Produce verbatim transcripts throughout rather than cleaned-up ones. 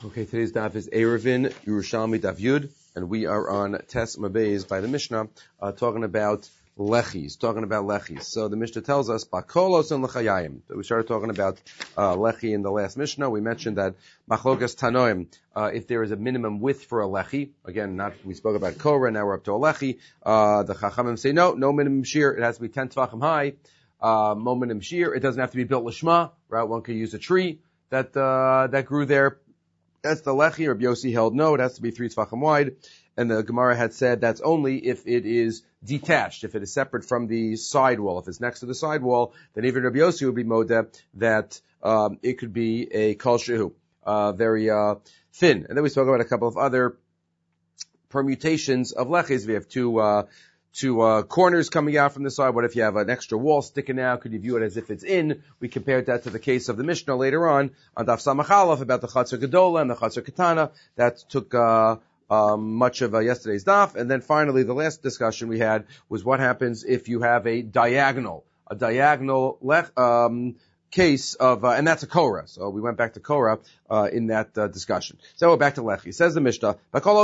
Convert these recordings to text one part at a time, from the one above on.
Okay, today's daf is Eruvin Yerushalmi Daf Yud, and we are on Tes Mabeis by the Mishnah, uh, talking about lechis, talking about lechis. So the Mishnah tells us, Bakolos and lechayayim. So we started talking about uh, lechi in the last Mishnah. We mentioned that machlokas tanoim, uh, if there is a minimum width for a lechi, again, not we spoke about Korah, now we're up to a lechi. Uh, the Chachamim say no, no minimum shear. It has to be ten tvachim high. Uh, no minimum shear. It doesn't have to be built lishma, right? One could use a tree that uh, that grew there. That's the lechi, or Yossi held no, it has to be three tvachim wide. And the Gemara had said that's only if it is detached, if it is separate from the side wall. If it's next to the side wall, then even Rabbi Yossi would be modeh that um, it could be a kol shehu, uh, very uh, thin. And then we spoke about a couple of other permutations of lechis. We have two uh, two uh, corners coming out from the side. What if you have an extra wall sticking out? Could you view it as if it's in? We compared that to the case of the Mishnah later on on Daf Samach Aleph about the Chatzar Gedola and the Chatzar Katana. That took uh, um, much of uh, yesterday's daf. And then finally, the last discussion we had was what happens if you have a diagonal, a diagonal lech, um, case of, uh, and that's a Korah. So we went back to Korah, uh, in that, uh, discussion. So we're back to Lechi. Says the Mishnah,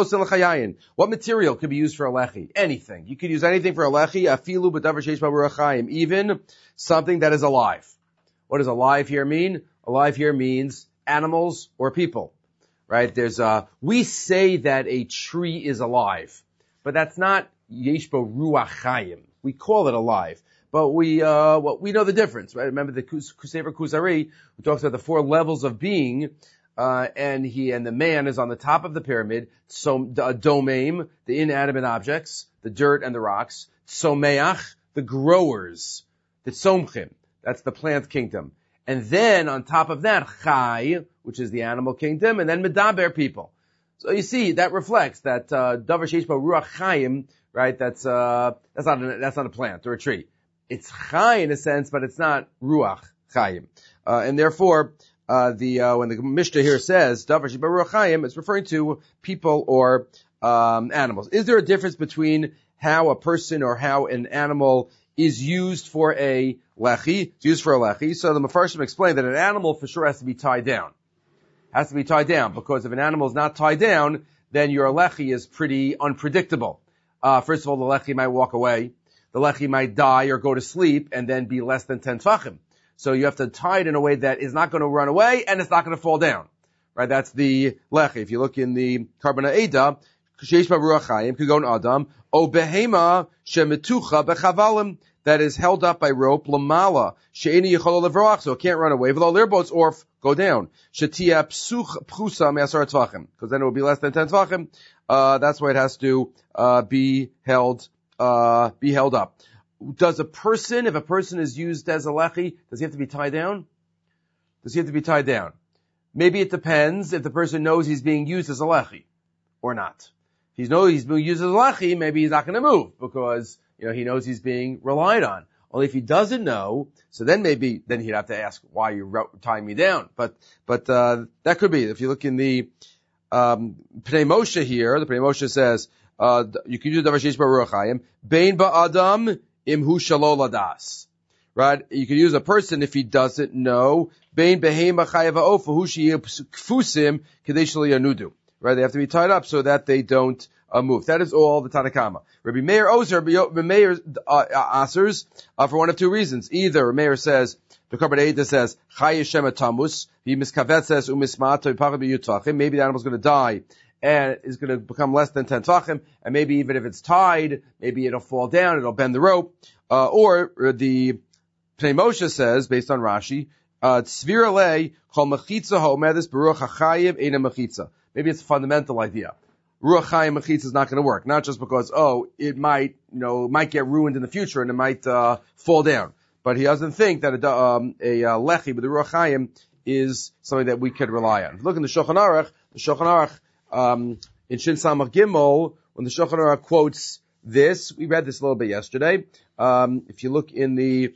what material could be used for a Lechi? Anything. You could use anything for a Lechi, afilu b'davar sheish b'ruachayim, even something that is alive. What does alive here mean? Alive here means animals or people. Right? There's, uh, we say that a tree is alive, but that's not yesh b'ruachayim. We call it alive. But we, uh, well, we know the difference, right? Remember the Sefer Kuzari, who talks about the four levels of being, uh, and he, and the man is on the top of the pyramid, so, the domaim, the inanimate objects, the dirt and the rocks, someach, the growers, the tzomchim, that's the plant kingdom. And then on top of that, chai, which is the animal kingdom, and then medaber, people. So you see, that reflects that, uh, davar sheish bo ruach chayim, right? That's, uh, that's not, a, that's not a plant or a tree. It's chai in a sense, but it's not ruach chayim. Uh, and therefore, uh, the, uh, when the Mishnah here says, davar sheba ruach chayim, it's referring to people or, um, animals. Is there a difference between how a person or how an animal is used for a lechi? It's used for a lechi. So the Mefarshim explained that an animal for sure has to be tied down. Has to be tied down, because if an animal is not tied down, then your lechi is pretty unpredictable. Uh, first of all, the lechi might walk away. The lechi might die or go to sleep and then be less than ten tvachim. So you have to tie it in a way that is not going to run away and it's not going to fall down. Right? That's the lechi. If you look in the Karbana Eda, Sheish Baruch Chaim, Kugon Adam, O Behema Shemetucha Bechavalim, that is held up by rope, Lamala, She'eni Yechol Levroach, so it can't run away. V'lo Lirbots Orf, go down. Shetia Psuch Pchusa Me'asar Tvachim, because then it will be less than ten tvachim. Uh, that's why it has to, uh, be held Uh, be held up. Does a person, if a person is used as a lechi, does he have to be tied down? Does he have to be tied down? Maybe it depends if the person knows he's being used as a lechi or not. If he knows he's being used as a lechi, maybe he's not going to move because, you know, he knows he's being relied on. Only if he doesn't know, so then maybe, then he'd have to ask, why are you tying me down? But, but, uh, that could be. If you look in the, um, Pnei Moshe here, the Pnei Moshe says, Uh, you can use davar sheish baruch chayim. Bein ba'adam imhu shalol adas. Right? You can use a person if he doesn't know. Bein behema chayav ha'ofa hu sheyeh kfusim kedei shelo yanudu. Right? They have to be tied up so that they don't uh, move. That is all the Tanakama. Rabbi Meir Ozer, Rabbi Meir uh, asers uh, for one of two reasons. Either Rabbi Meir says, the Karbon Eida says, Chay Yeshem Tamus, he miskavetzes umismato yipachad b'yutvachim. Maybe the animal's going to die and is going to become less than ten tvachim, and maybe even if it's tied, maybe it'll fall down, it'll bend the rope. Uh, or the Pnei Moshe says, based on Rashi, uh, tzvir alei kol mechitza ha'omedus b'ruach hachayim eina mechitza. Maybe it's a fundamental idea. Ruach chayim mechitza is not going to work, not just because, oh, it might, you know, it might get ruined in the future and it might uh, fall down. But he doesn't think that a, um, a uh, lechi with the ruach chayim is something that we could rely on. If you look in the Shulchan Aruch, the Shulchan Aruch, Um, in Shin Samach Gimel, when the Shulchan Aruch quotes this, we read this a little bit yesterday. Um, if you look in the,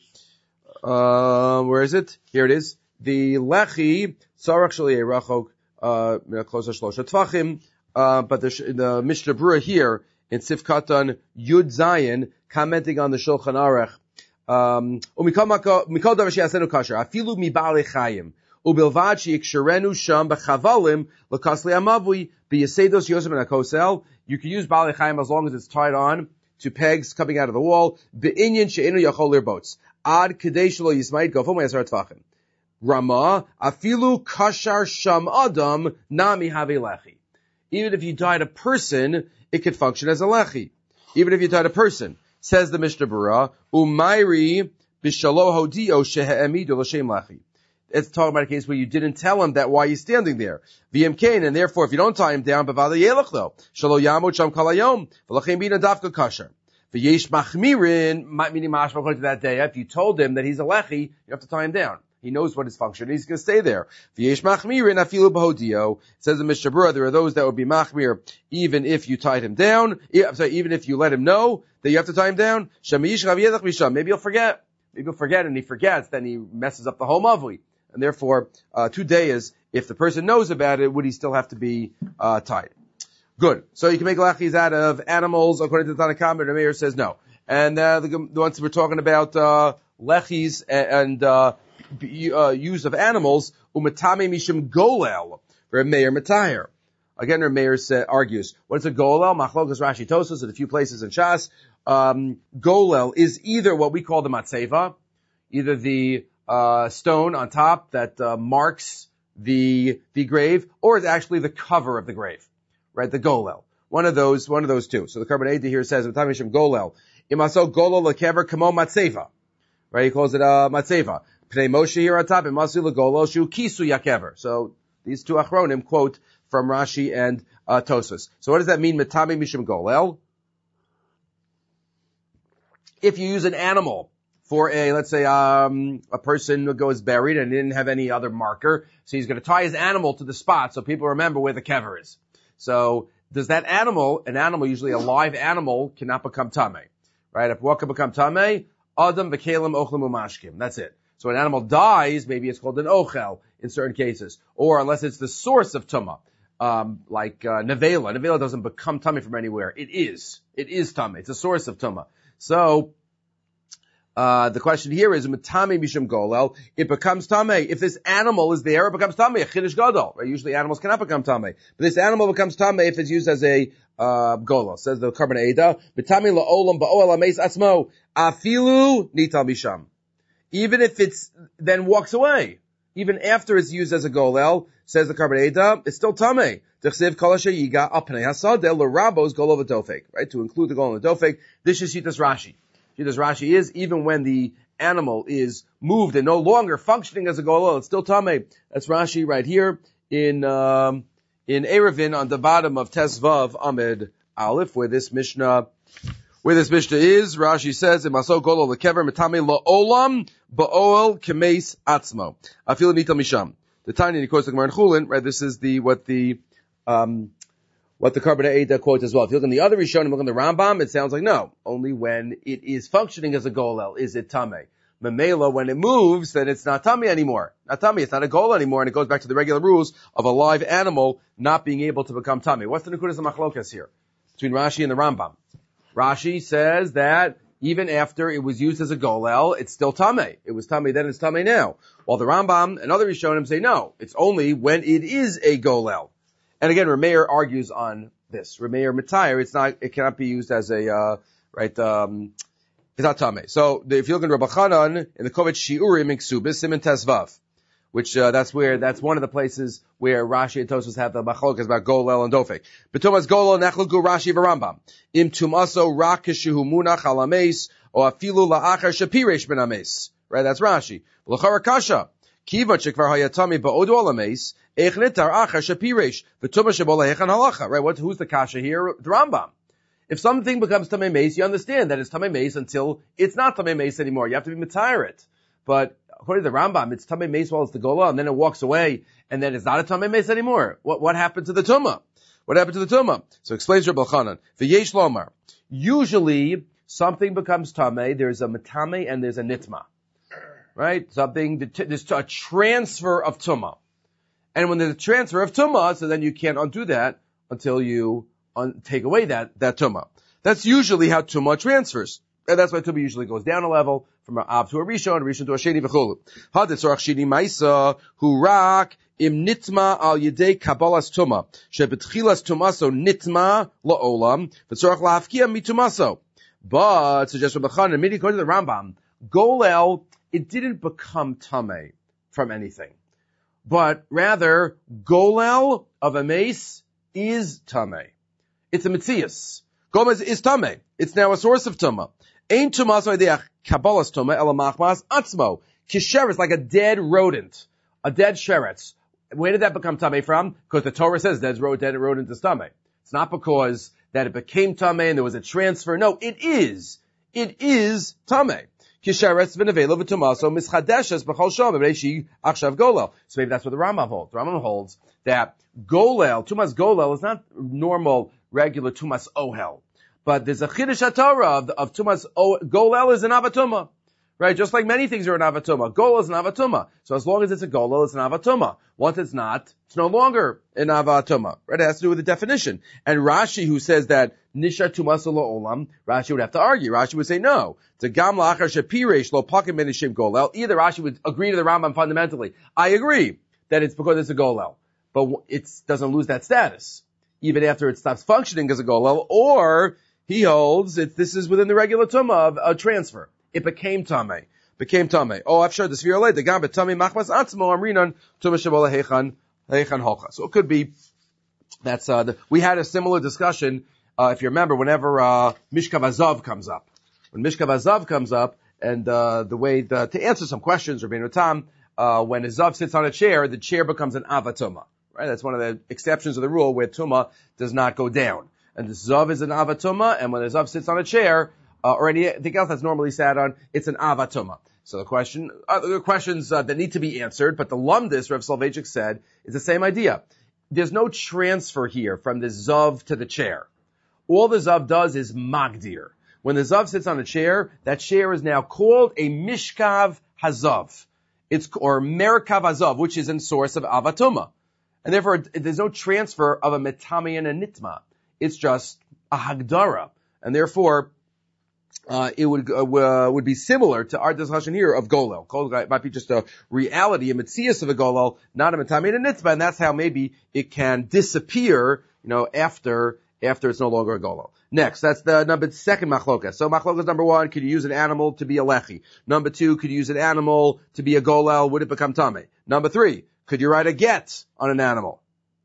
uh, where is it? Here it is. The Lechi, Tzarach Shali Rachok, uh, Klosa Shlosha Tvachim, uh, but the, the Mishnah Brura here, in Sif Katan Yud Zayin, commenting on the Shulchan Aruch, um, Umikol Davar She'asenu Kasher, Afilu Mi Ba'alei Chayim, Ubilvad sheikshirenu sham b'chavalim l'kasli amavui b'yasedos yosem and akosel. You can use Baalei Chaim as long as it's tied on to pegs coming out of the wall. Be'inyan she'enu yachol lirbots. Ad kadesh lo yismaid gofo me'asar tvachim. Rama afilu kashar sham adam nami have lechi. Even if you tied a person, it could function as a lechi. Even if you tied a person, says the Mishnah Berurah, umayri b'shalo hodio shehe'emidu l'shem lechi. It's talking about a case where you didn't tell him that why he's standing there. V'yem kain, and therefore, if you don't tie him down, b'vada yelach though, shalo yamot sham kalayom, v'lachem bina dafka kasher. V'yesh machmirin, meaning mashma according to that day, if you told him that he's a lechi, you have to tie him down. He knows what his function is. He's going to stay there. V'yesh machmirin afilu b'hodio. It says in Mishnah Berurah, there are those that would be machmir even if you tied him down. I'm sorry, even if you let him know that you have to tie him down. Maybe he'll forget. Maybe he'll forget, and he forgets, then he messes up the whole mavli. And therefore, uh, two days, if the person knows about it, would he still have to be, uh, tied? Good. So you can make lachis out of animals, according to the Tanna Kamma, the Meir says no. And, uh, the, the ones we're talking about, uh, lechis and, uh, uh, use of animals, umatame mishim golel, for Meir Matayr. Again, Meir argues, what is a golel? Machlokas Rashi Tosas, at a few places in Shas. Um, golel is either what we call the matzeva, either the, uh, stone on top that, uh, marks the, the grave, or it's actually the cover of the grave, right? The golel. One of those, one of those two. So the Karban Eidah here says, umatame mishim golel, imaso golel lekever kamo matzeva. Right? He calls it, uh, matzeva. Pnei Moshe here on top, imasu legolo shu kisu yakever. So these two achronim quote from Rashi and uh, Tosfos. So what does that mean? Metame mishum golel. If you use an animal for a, let's say, um, a person who goes buried and didn't have any other marker, so he's going to tie his animal to the spot so people remember where the kever is. So does that animal, an animal, usually a live animal, cannot become tameh, right? If what can become tameh, adam v'kelim ochlim umashkim. That's it. So an animal dies, maybe it's called an ochel in certain cases, or unless it's the source of tumah, um, like uh, nevela. Nevela doesn't become tummy from anywhere. It is. It is tummy. It's a source of tumah. So uh the question here is matame mishum golel. It becomes tameh if this animal is there. It becomes tameh. Chiddush gadol. Right? Usually animals cannot become tameh, but this animal becomes tameh if it's used as a uh golel. Says the Karban Eidah, matame laolam ba'ol ameis atzmo afilu nital misham. Even if it's then walks away, even after it's used as a golel, says the Karban Eidah, it's still tameh. T'chsev kol asher yiga al pnei hasadeh l'rabos golov v'dofek. Right, to include the golov and the dofek. This is Shitas Rashi. Shitas Rashi is even when the animal is moved and no longer functioning as a golel, it's still tameh. That's Rashi right here in um, in Erevin on the bottom of Tesvav Amid Aleph, where this Mishnah. Where this Mishnah is, Rashi says, "Imaso golol lekever metame laolam ba'ol kemeis atzmo." Afilu nital misham. The tiny in the Gemara in Chulin, right? This is the what the um what the Karban Eidah quotes as well. If you look in the other Rishonim, look in the Rambam, it sounds like no, only when it is functioning as a golel is it tameh. Memela, when it moves, then it's not tameh anymore. Not tameh, it's not a golel anymore, and it goes back to the regular rules of a live animal not being able to become tameh. What's the Nekudas of Machlokas here between Rashi and the Rambam? Rashi says that even after it was used as a golel, it's still tameh. It was tameh then, it's tameh now. While the Rambam and other Rishonim say no, it's only when it is a golel. And again, Rameir argues on this. Rameir Matayr, it's not, it cannot be used as a, uh, right, um, it's not tameh. So the, if you look in Rabbi Chanan in the Kovetz Shiurim in Ksubis, Siman Tesvav, which uh, that's where that's one of the places where Rashi and Tosfos have the machlokas about golel and dofek. B'tumas golel nachluku Rashi v'Rambam im tumaso rak kishu munach al ames or afilu la'achar shapiresh ben ames. Right, that's Rashi. L'chara kasha kiva shekvar hayatami ba'odu al ames eich nitar achar shapiresh b'tumas shebo lehechan halacha. Right, what who's the kasha here? The Rambam. If something becomes tamei meis, you understand that it's tamei meis until it's not tamei meis anymore. You have to be mitayr it, but according to the Rambam, it's tamei meis while it's the gola, and then it walks away, and then it's not a tamei meis anymore. What what happened to the tumah? What happened to the tumah? So explains Rabbi Chanan. V'yesh lomar. Usually, something becomes tamei. There's a matame and there's a nitma, right? Something there's a transfer of tumah, and when there's a transfer of tumah, so then you can't undo that until you un- take away that that tumah. That's usually how tumah transfers. And that's why tumah usually goes down a level from an Av to a Rishon, a Rishon to a Sheni v'chulu. Hadit Sorach Sheni Maisa, hu rak im nitma al yedei Kabbalas Tuma, shebetchilas Tumaso nitma la'olam, v'tzorach la'afkia mitumaso. But, suggests Rabbi Chanan, immediately according to the Rambam, Golel, it didn't become Tameh from anything. But rather, Golel of a mace is Tameh. It's a Metzias. Golel is, is Tameh. It's now a source of Tumah. Ein Tumaso ideach Kabbalas Tumah, ela machmas atzmo. Kisheretz, like a dead rodent. A dead sheretz. Where did that become Tameh from? Because the Torah says dead rodent is Tameh. It's not because that it became Tameh and there was a transfer. No, it is. It is Tameh. Kisheretz v'nevelo v'tumaso mischadeshes b'chol shom v'reishi achshav golel. So maybe that's what the Rambam holds. The Rambam holds that golel, tumas golel, is not normal, regular tumas ohel. But there's a chiddush haTorah of, of tumas o, golel is an avatuma. Right? Just like many things are an avatuma. Golel is an avatuma. So as long as it's a golel, it's an avatuma. Once it's not, it's no longer an avatuma. Right? It has to do with the definition. And Rashi, who says that nishar tumas olam, Rashi would have to argue. Rashi would say no. It's a gam la'achar shepiresh lo pakim menishim golel. Either Rashi would agree to the Rambam fundamentally. I agree that it's because it's a golel. But it doesn't lose that status. Even after it stops functioning as a golel. Or he holds that this is within the regular tumah of a transfer. It became Tameh. Became Tameh. Oh, I've showed the Sfira Leit. The Gam Tameh Machmas Atzmo Amrinan Tumah Shabola Heichan Heichan Holcha. So it could be that's uh the, we had a similar discussion, uh if you remember, whenever uh Mishkav Azav comes up. When Mishkav Azav comes up, and uh the way the, to answer some questions, Rabbeinu Tam, uh when a Zav sits on a chair, the chair becomes an Avatuma. Right? That's one of the exceptions of the rule where Tumah does not go down. And the Zav is an Avatuma, and when a Zav sits on a chair, Uh, or anything else that's normally sat on, it's an avatuma. So the question, uh, the questions uh, that need to be answered, but the lumdis, Rav Soloveitchik said, is the same idea. There's no transfer here from the zav to the chair. All the zav does is magdir. When the zav sits on a chair, that chair is now called a mishkav hazav. It's, or merkav hazav, which is in source of avatuma. And therefore, there's no transfer of a metami and a nitma. It's just a hagdara. And therefore, Uh, it would uh, uh, would be similar to our discussion here of golel. Golel might be just a reality, a metzias of a golel, not a metami and a nitzvah, and that's how maybe it can disappear, you know, after after it's no longer a golel. Next, that's the number second machlokas. So machlokas number one, could you use an animal to be a lechi? Number two, could you use an animal to be a golel? Would it become tameh? Number three, could you write a get on an animal?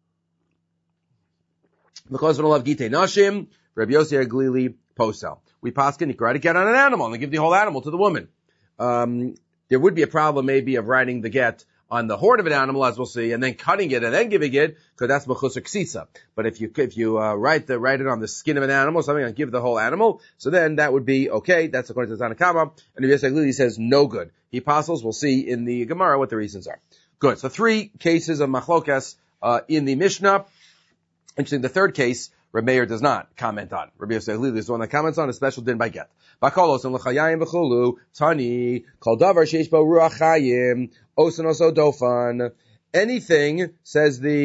Because we love gitei nashim, Rabbi Yossi Aglili posel. We paskin, you can write a get on an animal and give the whole animal to the woman. Um, there would be a problem maybe of writing the get on the horn of an animal, as we'll see, and then cutting it and then giving it, because that's mechusar ksisa. But if you, if you, uh, write the, write it on the skin of an animal, something and give the whole animal, so then that would be okay. That's according to the Tanakama. And Rabbi Yosef Lili says no good. He apostles, we'll see in the Gemara what the reasons are. Good. So three cases of machlokas, uh, in the Mishnah. Interesting. The third case, Rabbi Meir does not comment on. Rabbi Yosef Lili is the one that comments on a special din by get. Bakolos and l'chayayim v'chulu tani kol davar sheish bo ruach chayim osan oso dofan. Anything, says the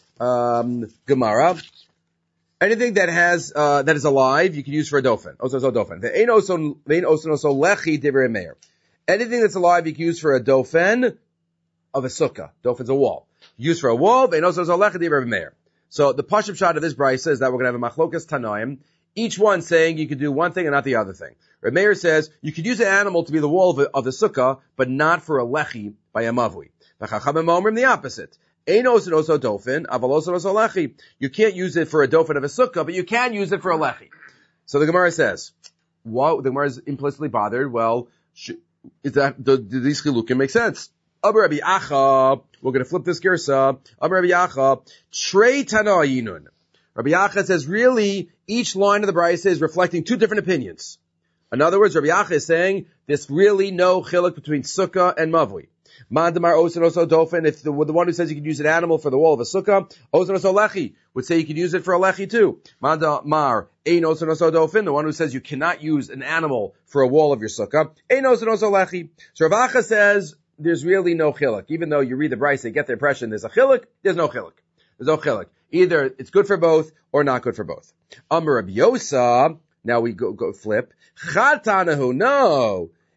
um, Gemara, anything that has uh, that is alive, you can use for a dofan. Osan oso dofan. The ein osan vein osan oso lechi divrei Meir. Anything that's alive, you can use for a dofen of a sukkah. Dofan's a wall. Used for a wall. Vein osan oso lechi divrei Meir. So the pashup shot of this brisa is that we're going to have a machlokas tanoim, each one saying you could do one thing and not the other thing. Reb Meir says you could use an animal to be the wall of, a, of the sukkah, but not for a lechi by a mavui. The chachamim omrim the opposite. Ein osin oso dofin, aval osin oso lechi. You can't use it for a dofin of a sukkah, but you can use it for a lechi. So the Gemara says, what, the Gemara is implicitly bothered. Well, sh- is that, do, do these chilukim make sense? Abu Rabbi Acha, we're going to flip this girsa. Abu Rabbi Acha, Trei Tana Yinun. Rabbi Acha says really each line of the brayse is reflecting two different opinions. In other words, Rabbi Acha is saying there's really no chiluk between sukkah and mavui. Mandamar osin oso dofen. If the, the one who says you can use an animal for the wall of a sukkah, osin oso lechi would say you can use it for a lechi too. Mandamar ein osin oso dofen. The one who says you cannot use an animal for a wall of your sukkah, ein osin oso lechi. So Rabbi Acha says there's really no chiluk. Even though you read the brayse, you get the impression there's a chiluk, there's no chiluk. There's no chiluk. Either it's good for both or not good for both. Amar Rabbi Yosa, now we go, go flip. Chatanahu, no.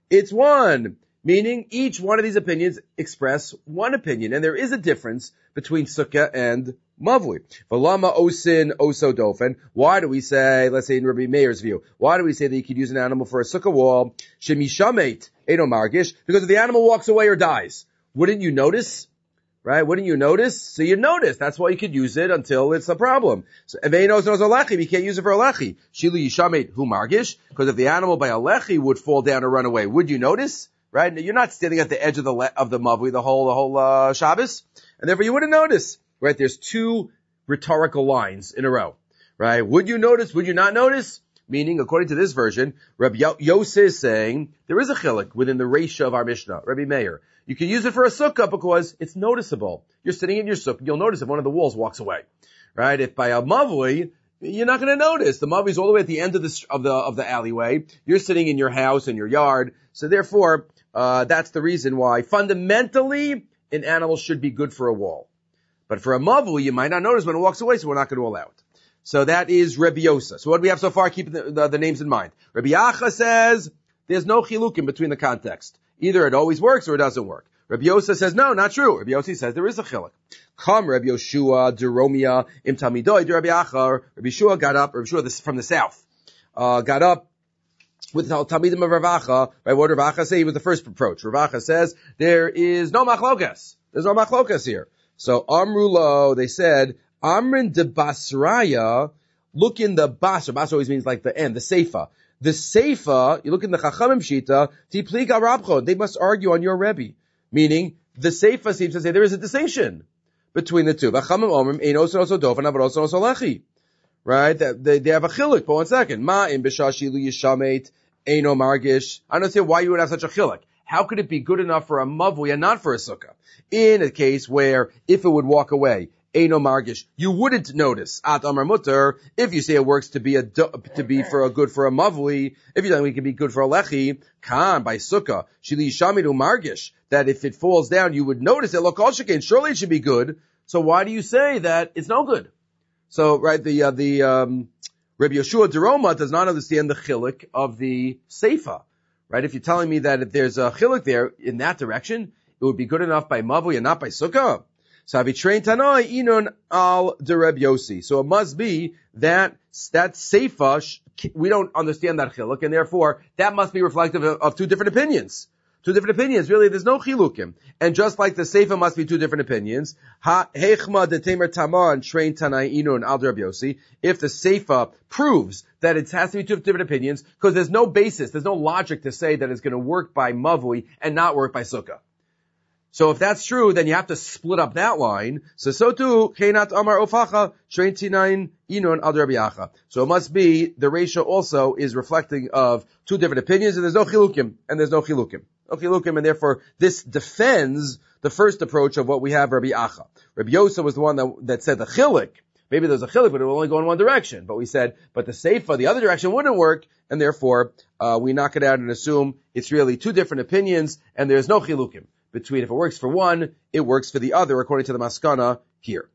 It's one. Meaning each one of these opinions express one opinion, and there is a difference between sukkah and mavli. V'lama osin oso dofen. Why do we say, let's say in Rabbi Meir's view, why do we say that you could use an animal for a sukkah wall? Shemishamet edo margish. Because if the animal walks away or dies, wouldn't you notice? Right? Wouldn't you notice? So you notice. That's why you could use it until it's a problem. So Eveinos knows a lechi. You can't use it for a lechi. Shilu yishamet hu margish. Because if the animal by a lechi would fall down or run away, would you notice? Right? You're not standing at the edge of the le- of the mavli the whole the whole uh, Shabbos, and therefore you wouldn't notice. Right? There's two rhetorical lines in a row. Right? Would you notice? Would you not notice? Meaning, according to this version, Rabbi Yosef is saying there is a chiluk within the reisha of our Mishnah. Rabbi Meir, you can use it for a sukkah because it's noticeable. You're sitting in your sukkah, you'll notice if one of the walls walks away. Right? If by a mavli, you're not going to notice. The mavli is all the way at the end of the of the of the alleyway. You're sitting in your house in your yard, so therefore. Uh, that's the reason why fundamentally an animal should be good for a wall. But for a mavli, you might not notice when it walks away, so we're not going to allow it. So that is Rabbi Yosa. So what do we have so far? Keep the, the, the names in mind. Rabbi Acha says there's no chilukim between the context. Either it always works or it doesn't work. Rabbi Yosa says no, not true. Rabbi Yossi says there is a chiluk. Come Rabbi Yoshua, Deromia, Im Talmidoi, Rabbi Acha. Rabbi Yeshua got up, Rabbi Yeshua from the south, uh, got up with the Talmidim of Rav Acha, right? What Rav Acha say? He was the first approach. Rav Acha says there is no machlokas. There's no machlokas here. So Amrulo, they said Amrin de Basraya. Look in the Basra. Basra always means like the end, the Seifa. The Seifa. You look in the Chachamim Shita. Tipliga Rabcho. They must argue on your Rebbe. Meaning the Seifa seems to say there is a distinction between the two. Chachamim Omrim ein oso oso dofen aber oso oso lechi. Right? They, they have a chiluk. But one second. Ma in b'shashilu yishamet eino margish. I don't understand why you would have such a chiluk. How could it be good enough for a mavui and not for a sukkah? In a case where if it would walk away, eino margish, you wouldn't notice. At amar mutter, if you say it works to be a to be for a good for a mavui, if you think it can be good for a lechi, kan by sukkah shili yishamidu margish, that if it falls down you would notice it. Look, all shekain, surely it should be good. So why do you say that it's no good? So, right, the, uh, the, um, Rabbi Yeshua Deroma does not understand the chiluk of the Seifa. Right? If you're telling me that if there's a chiluk there in that direction, it would be good enough by Mavui and not by Sukkah. So, Avi train Tanai Inun al de Reb Yossi. So it must be that, that Seifa, we don't understand that chiluk, and therefore, that must be reflective of, of two different opinions. Two different opinions. Really, there's no chilukim. And just like the Seifa must be two different opinions, ha hechma de temer taman train tanai inun al Rabbi Yossi. If the Seifa proves that it has to be two different opinions, because there's no basis, there's no logic to say that it's going to work by mavui and not work by sukkah. So if that's true, then you have to split up that line. So so too, Keinat Amar Ofacha, Train Tinain Inun Al Rabbi Acha. So it must be, the ratio also is reflecting of two different opinions, and there's no chilukim, and there's no chilukim. No chilukim, and therefore this defends the first approach of what we have Rabbi Acha. Rabbi Yosef was the one that, that said the chiluk. Maybe there's a chiluk, but it will only go in one direction. But we said, but the Seifa, the other direction wouldn't work, and therefore, uh, we knock it out and assume it's really two different opinions, and there's no chilukim between if it works for one, it works for the other, according to the Maskana here.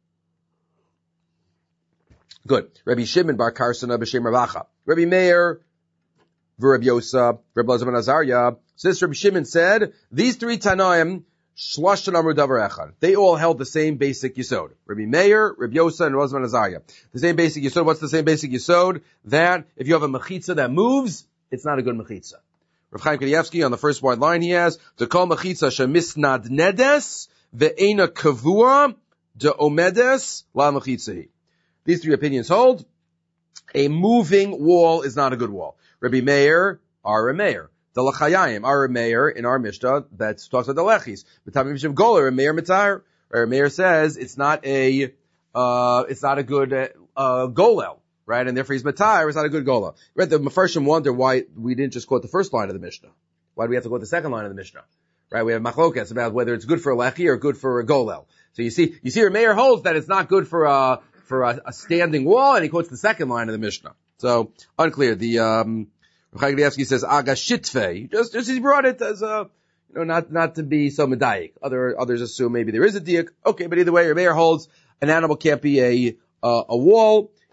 Good. Rabbi Shimon bar Karsana b'shem Rav Acha. Rabbi Meir, Rabbi Yosa, Rabbi Elazar ben Azariah. So this Rabbi Shimon said, these three Tanaim, Shloshen Amru Davar Echad. They all held the same basic yisod. Rabbi Meir, Rabbi Yosa, and Rabbi Elazar ben Azariah. The same basic yisod. What's the same basic yisod? That if you have a mechitza that moves, it's not a good mechitza. Rav Chaim Kanievsky, on the first wide line, he has, to call mechitza shemisnad nedes, ve'ena kavua, de omedes, la mechitzahi. These three opinions hold. A moving wall is not a good wall. Rabbi Meir, our Meir. The Lachayim, our Meir in our Mishnah, that talks about the Lechis. B'tamim Shem Goler, Meir Mitzar. Our Meir says it's not a, uh, it's not a good, uh, uh Golel. Right? And therefore he's Matar, it's not a good Gola. Right? The Mefarshim wonder why we didn't just quote the first line of the Mishnah. Why do we have to quote the second line of the Mishnah? Right? We have Machlokas about whether it's good for a Lechi or good for a Golel. So you see, you see your Meir holds that it's not good for a, for a, a standing wall, and he quotes the second line of the Mishnah. So, unclear. The, um, Rav Chaim says, Aga Shitfe. Just, just he brought it as a, you know, not, not to be so medayik. Other, others assume maybe there is a diak. Okay, but either way, your Meir holds an animal can't be a, uh, a wall.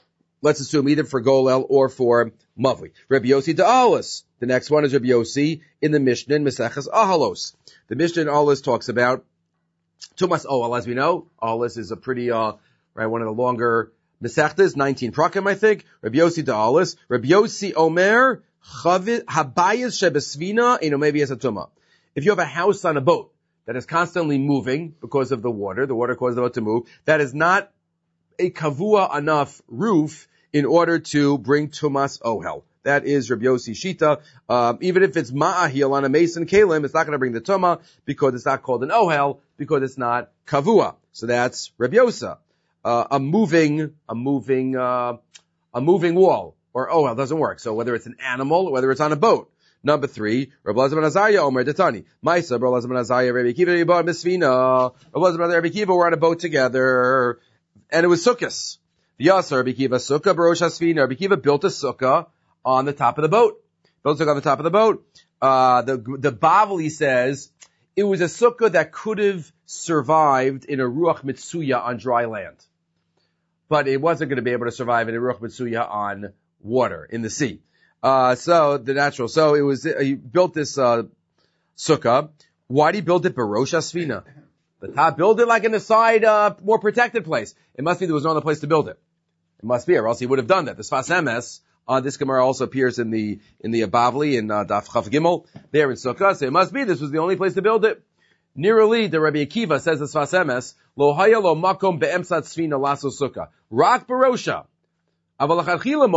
let's assume either for golel or for mavli. Rabbi Yossi da'alos. The next one is Rabbi Yossi in the Mishnah in Maseches Ahalos. The Mishnah in Ahalos talks about tumas ohel. As we know, Ahalos is a pretty, uh, right, one of the longer Masechtas, nineteen prakim, I think. Rabbi Yossi da'alos. Rabbi Yossi omer habayis shebesvina eno maybe as a tuma. If you have a house on a boat that is constantly moving because of the water, the water causes the boat to move, that is not a kavua enough roof in order to bring tumas ohel. That is Rabbi Yossi Shita. Um, even if it's ma'ahil on a mason kalim, it's not going to bring the tuma because it's not called an ohel because it's not kavua. So that's Rabbi Yosa. Uh, a moving, a moving, uh, a moving wall or ohel doesn't work. So whether it's an animal or whether it's on a boat. Number three, Rabbi Elazar ben Azariah Omer Detani. Maisa, Rabbi Elazar ben Azariah, Rabbi Akiva, Rabbi Misvina. Rabbi Elazar ben Rabbi Akiva were on a boat together, and it was sukkahs. V'yasar Rabbi Akiva sukkah barosh hasvina. Rabbi Akiva built a sukkah on the top of the boat. Built a sukkah on the top of the boat. Uh, the the Bavli says it was a sukkah that could have survived in a ruach mitsuya on dry land, but it wasn't going to be able to survive in a ruach mitsuya on water in the sea. Uh, so the natural. So it was, he built this, uh, sukkah. Why did he build it barosh hasvina? The top build it like in the side, uh, more protected place. It must be there was no other place to build it. It must be, or else he would have done that. The Sfas Emes, uh, this Gemara also appears in the, in the Bavli, in, uh, Daf Chaf Gimel, there in Sukkah. So it must be this was the only place to build it. Nearly, the Rabbi Akiva says the Sfas Emes, lo haya lo makom be'emsat svina laso sukkah. Rak barosha. He would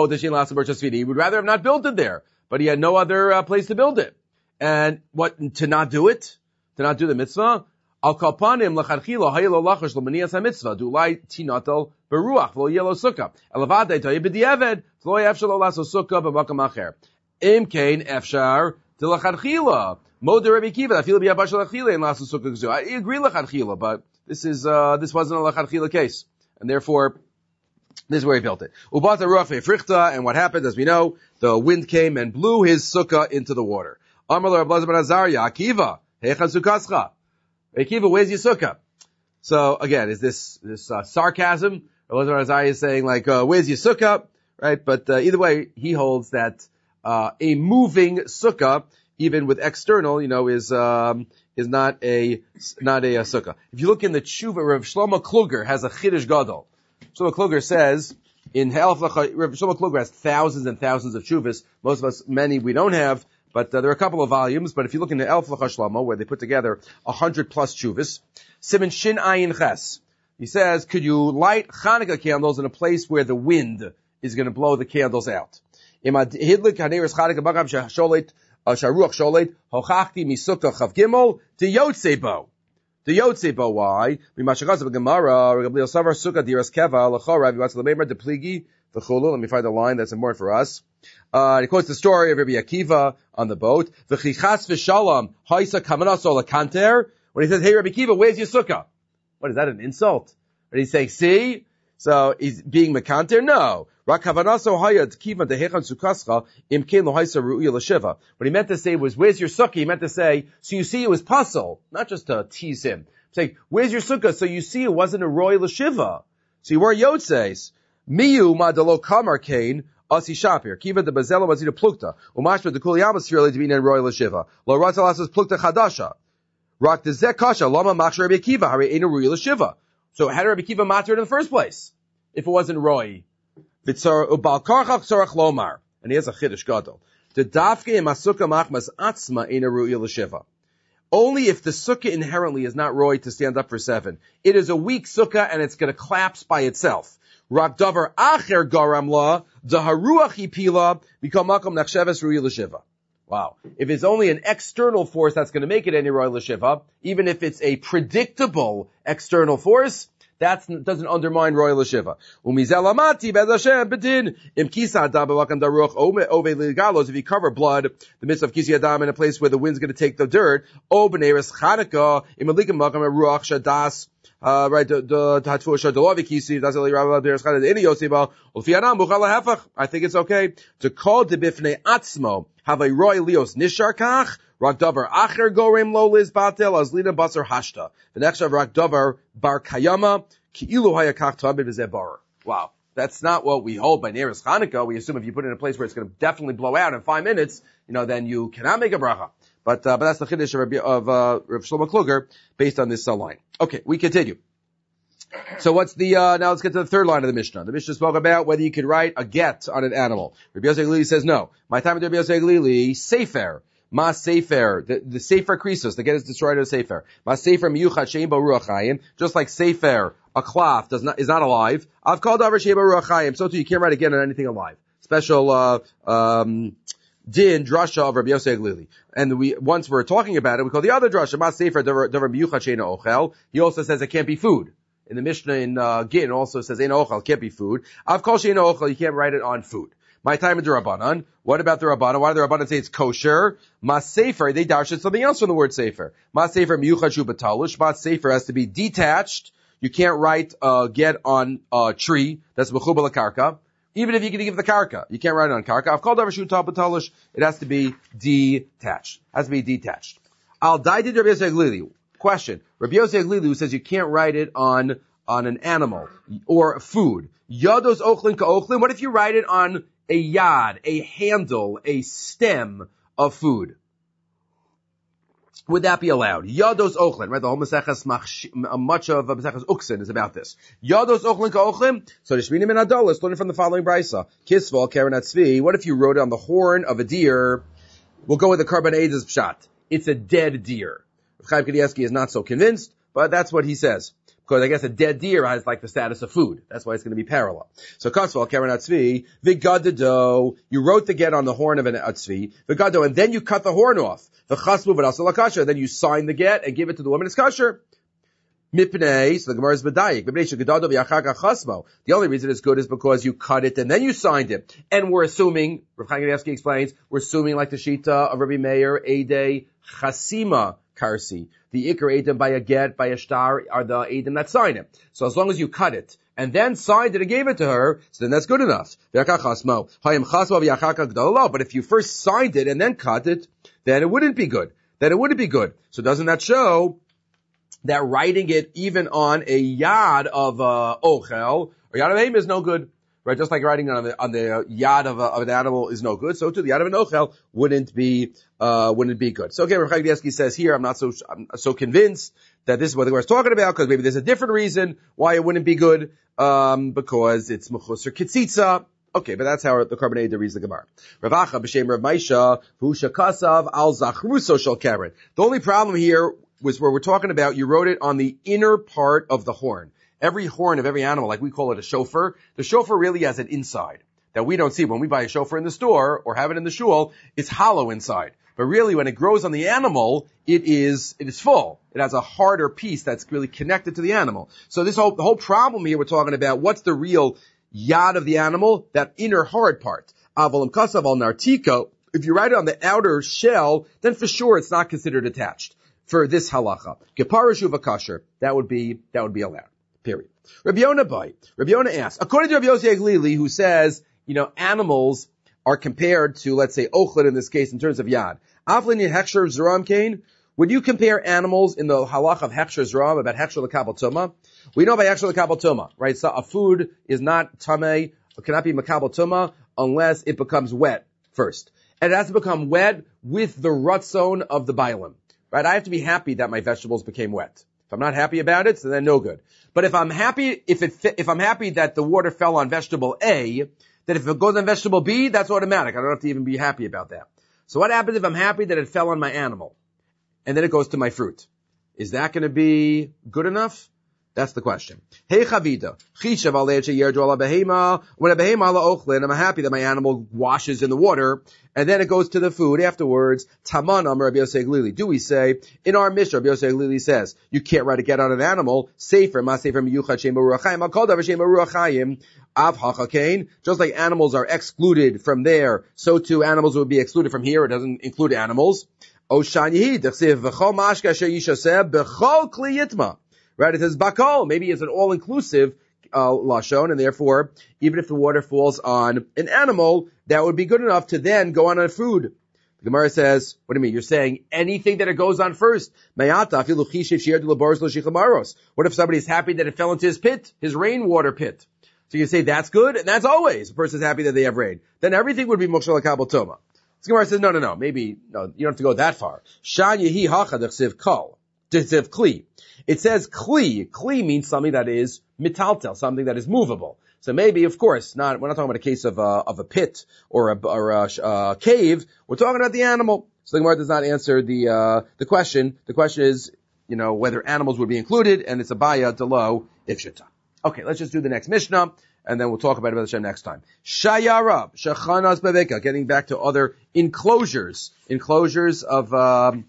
rather have not built it there, but he had no other uh, place to build it. And what, to not do it? To not do the mitzvah? Al kalpanim lacharchila hayelo lachash l'manias ha-mitzvah dulai tinatal beruach v'lo yelo sukkah. Elavadei toye b'di'eved v'lo yefshalo laso sukkah b'makam acher. Im kein efshar to lacharchila. Moder Rabbi Akiva, I feel b'yabash lacharchila in laso sukkah. I agree lacharchila, but this is, uh, this wasn't a lacharchila case. And therefore, this is where he built it. Ubata ruach ve'frichta, and what happened, as we know, the wind came and blew his sukkah into the water. Amar Rabbi Elazar ben Azariah, Akiva, heicha sukkascha. Akiva, where's your sukkah? So again, is this this uh, sarcasm? Rabbi Elazar ben Azariah is saying like, uh, where's your sukkah? Right? But uh, either way, he holds that uh, a moving sukkah, even with external, you know, is um, is not a not a, a sukkah. If you look in the Tshuva, Rav Shlomo Kluger has a Chiddush Gadol. Shlomo Kluger says, in Halaf Lacha, Rav Shlomo Kluger has thousands and thousands of Tshuvas. Most of us, many we don't have, but uh, there are a couple of volumes. But if you look in the Halaf Lacha Shlomo, where they put together a hundred plus Tshuvas, Siman Shin Ayin Ches, he says, could you light Hanukkah candles in a place where the wind is going to blow the candles out? Hidlik Haneres Hanukkah Bagam Sharuach Sholet Hochachti Misukah Chav Gimel to Yotzebo. The Yotzebo, why? Mimashachas of Gemara, Rabbi Yosavar Sukkah Diras Keva Lachor Rabbi Vatzal Leimer Depligi V'Chulu. Let me find the line that's important for us. Uh, he quotes the story of Rabbi Akiva on the boat. V'chichas v'shalom Haisa Kamanaso Lakanter. When he says, "Hey Rabbi Akiva, where's your sukkah?" What is that? An insult? But he's saying, "See." So he's being mekanter? No. When he meant to say was, where's your sukkah? He meant to say, so you see it was puzzle, not just to tease him. Say, where's your sukkah? So you see it wasn't a royal shiva. So you were yotzeis. Miyu madalo kamar kain, asi shapir. Kiva de bazela wazita plukta. Umashma de kuliyamas fairly to be in royal shiva. Lo ratzalasas plukta chadasha. Rak de zekasha, lama machshar Rabbi Akiva, hare ein a royal shiva. So how did Rabbi Akiva matter in the first place? If it wasn't roy. And he has a chiddush gadol. The dafke imasuka machmas atzma ina ru'il l'shiva. Only if the sukkah inherently is not roy to stand up for seven. It is a weak sukkah and it's going to collapse by itself. Rak davar acher garam la daharuach ipila become makom nachsheves ru'il l'shiva. Wow. If it's only an external force that's going to make it any royal l'shiva, even if it's a predictable external force, that doesn't undermine royal shiva. Umizelamati bedashem bedin im kisa adam b'makam daruch ove legalos. If you cover blood, the midst of kisi adam in a place where the wind's going to take the dirt. O b'neres chanukah im alikim makam ruach shadas. Uh, right, the the hatfu shadolovi kisi das eli rabba beres chanukah any yosiba ulfianam buchala hefach. I think it's okay to call the bifnei atzmo have a royal lios nishar kach. Rak davar acher gorem lo liz batel azlina basar hashta. The next of rak davar bar kayama ki ilu hayakach tabed v'zeh bar. Wow, That's not what we hold by Neiros Chanukah. We assume if you put it in a place where it's going to definitely blow out in five minutes, you know, then you cannot make a bracha. But, uh, but that's the chiddush of, of uh, Rav Shlomo Kluger based on this uh, line. Okay, we continue. So what's the, uh, now let's get to the third line of the Mishnah. The Mishnah spoke about whether you could write a get on an animal. Rabbi Yosef Glili says no. My time with Rabbi Yosef Glili, Sefer. Ma Sefer, the, the Sefer Krisos, the get is destroyed as Sefer. Ma Sefer miyuchat shein bo ruach chayim, just like Sefer, a cloth, does not, is not alive. I've called over shein bo ruach chayim, so too you can't write again on anything alive. Special, uh, um, din, drasha of Rabbi Yosef Glili. And we, once we're talking about it, we call the other drasha, Ma Sefer, davar miyuchat shein ochel. He also says it can't be food. In the Mishnah in, uh, Gin also says, ein ochel, can't be food. I've called shein ochel, you can't write it on food. My time in the Rabbanan. What about the Rabbanan? Why do the Rabbanan say it's kosher? Ma Sefer, they dash it something else from the word Sefer. Ma Sefer miyuchad shu b'talush. Ma Sefer has to be detached. You can't write, uh, get on a tree that's mechubal karka. Even if you can give the karka, you can't write it on karka. I've called over shu b'talush. It has to be detached. Has to be detached. Al daidid Rabbi Yosef Glili. Question. Rabbi Yosef Glili who says you can't write it on, on an animal or food. Yados ochlin ka ochlin. What if you write it on a yad, a handle, a stem of food? Would that be allowed? Yados ochlin, right? The whole Maseches, much of Maseches Uksin is about this. Yados ochlin ka ochlin. So the Shminim and Adolos, learning from the following brisa. Kisval, Karen Atzvi. What if you wrote it on the horn of a deer? We'll go with the Karban Eidos Pshat. It's a dead deer. Chaim Kanievsky is not so convinced, but that's what he says. Because I guess a dead deer has like the status of food. That's why it's going to be parallel. So Kasval, Karen Atzvi, Vigadado, you wrote the get on the horn of an Atzvi, Vigado, and then you cut the horn off. V'chasvu v'dasal kasher, then you sign the get and give it to the woman as kasher. Mipnei, so the Gemara is B'dayik, Mipnei shegadado v'yachaka chasmo. The only reason it's good is because you cut it and then you signed it. And we're assuming, Rav Chaim Kanievsky explains, we're assuming like the Shita of Rabbi Meir, Eidei Chasima Karsi. The Iker Edom by a get, by a star, are the Edom that sign it. So as long as you cut it, and then signed it and gave it to her, so then that's good enough. But if you first signed it and then cut it, then it wouldn't be good. Then it wouldn't be good. So doesn't that show that writing it even on a yad of, uh, ochel, or yad of aim is no good? Right, just like writing on the on the yad of, a, of an animal is no good, so too the yad of an ochel wouldn't be uh wouldn't be good. So again, Rav Chaim Kanievsky says here, I'm not so I'm so convinced that this is what the Gemara is talking about, because maybe there's a different reason why it wouldn't be good, um because it's mechusar kitzitza. Okay, but that's how the Karban Eidos reads the Gemara. Rav Acha b'shem Rav Maisha who shakasav al zachruso shel keren. The only problem here was where we're talking about you wrote it on the inner part of the horn. Every horn of every animal, like we call it a shofar, the shofar really has an inside that we don't see. When we buy a shofar in the store or have it in the shul, it's hollow inside. But really, when it grows on the animal, it is, it is full. It has a harder piece that's really connected to the animal. So this whole, the whole problem here we're talking about, what's the real yad of the animal? That inner hard part. Avalim kasav al nartiko. If you write it on the outer shell, then for sure it's not considered attached. For this halacha. Geparashu v'kasher. That would be, that would be allowed. Period. Rabbi Yonah Bai. Rabbi Yonah asks, according to Rabbi Yosef Glili, who says, you know, animals are compared to, let's say, ochlet in this case, in terms of yad. Aflin in hechsher zeram kain. Would you compare animals in the halach of hechsher zeram about hechsher l'kabel tuma? We know by hechsher l'kabel tuma, right? So a food is not tamei, cannot be makabel tuma unless it becomes wet first, and it has to become wet with the ratzon of the bailim, right? I have to be happy that my vegetables became wet. If I'm not happy about it, so then no good. But if I'm happy, if it, if I'm happy that the water fell on vegetable A, then if it goes on vegetable B, that's automatic. I don't have to even be happy about that. So what happens if I'm happy that it fell on my animal, and then it goes to my fruit? Is that going to be good enough? That's the question. Hey chavida, chishav aleche yerdu ala behema. When a behema ala ochlin, I'm happy that my animal washes in the water, and then it goes to the food afterwards. Taman amar Rabbi Yosef Glili. Do we say in our Mishnah? Rabbi Yosef Glili says you can't write a get on an animal. Sefer ma sefer miyuchad shem ruach chayim. I'll call that shem ruach chayim. Av hachakain. Just like animals are excluded from there, so too animals would be excluded from here. It doesn't include animals. Oshan yihid dechsev v'chol mashka asher yishaseh b'chol kli yitma. Right, it says bakol. Maybe it's an all-inclusive uh, lashon, and therefore, even if the water falls on an animal, that would be good enough to then go on a food. The Gemara says, what do you mean? You're saying anything that it goes on first. What if somebody's happy that it fell into his pit, his rainwater pit? So you say that's good, and that's always. The person's happy that they have rain. Then everything would be Mokshel HaKabel Toma. The Gemara says, no, no, no, maybe, no, you don't have to go that far. Shan Yehi Hacha Dechsiv Kol. Dechsiv Kli. It says Kli. Kli means something that is mitaltel, something that is movable. So maybe, of course, not, we're not talking about a case of a, of a pit or a, or a, uh, cave. We're talking about the animal. So the Gemara does not answer the, uh, the question. The question is, you know, whether animals would be included, and it's a baya delo ifshita. Okay, let's just do the next Mishnah, and then we'll talk about it Hashem next time. Shayarab, shachanas beveka, getting back to other enclosures, enclosures of, um,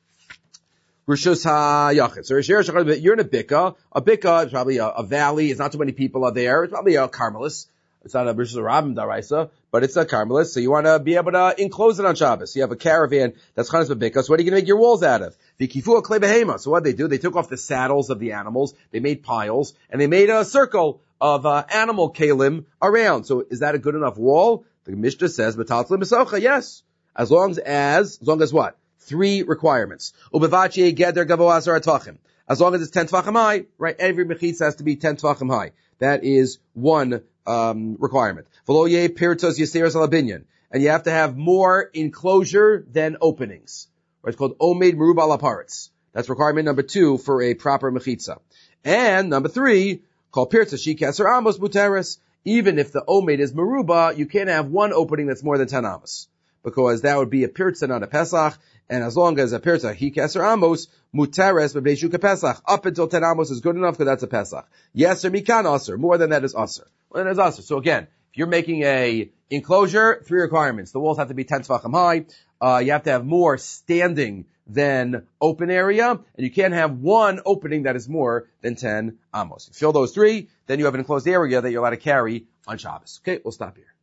Rishus HaYachid. So you're in a bika. A bika is probably a, a valley. It's not too many people are there. It's probably a Carmelis. It's not a Rishus HaRabim Daraisa, but it's a Carmelis. So you want to be able to enclose it on Shabbos. You have a caravan that's Chanas B'Bika. So what are you going to make your walls out of? V'kifu Klei Behema. So what did they do? They took off the saddles of the animals. They made piles, and they made a circle of uh, animal kalim around. So is that a good enough wall? The Mishnah says, B'Taltzli Misocha. Yes, as long as as long as what? Three requirements. Ubevachi geder gavoa asar tefachim. As long as it's ten tefachim high, right? Every mechitza has to be ten tefachim high. That is one um, requirement. V'lo ye pirtos yiseres alabinyan. And you have to have more enclosure than openings. Right? It's called omed meruba alaparetz. That's requirement number two for a proper mechitza. And number three, called pirtos shikeser amos muteres. Even if the omed is meruba, you can't have one opening that's more than ten amos, because that would be a pirza, not a pesach. And as long as a pirza he keser amos muteres b'beishuka pesach, up until ten amos is good enough because that's a pesach. Yes or mikan aser, more than that is aser. Well, then it's aser. So again, if you're making a enclosure, three requirements: the walls have to be ten tefachim high. Uh, you have to have more standing than open area, and you can't have one opening that is more than ten amos. If you fill those three, then you have an enclosed area that you're allowed to carry on Shabbos. Okay, we'll stop here.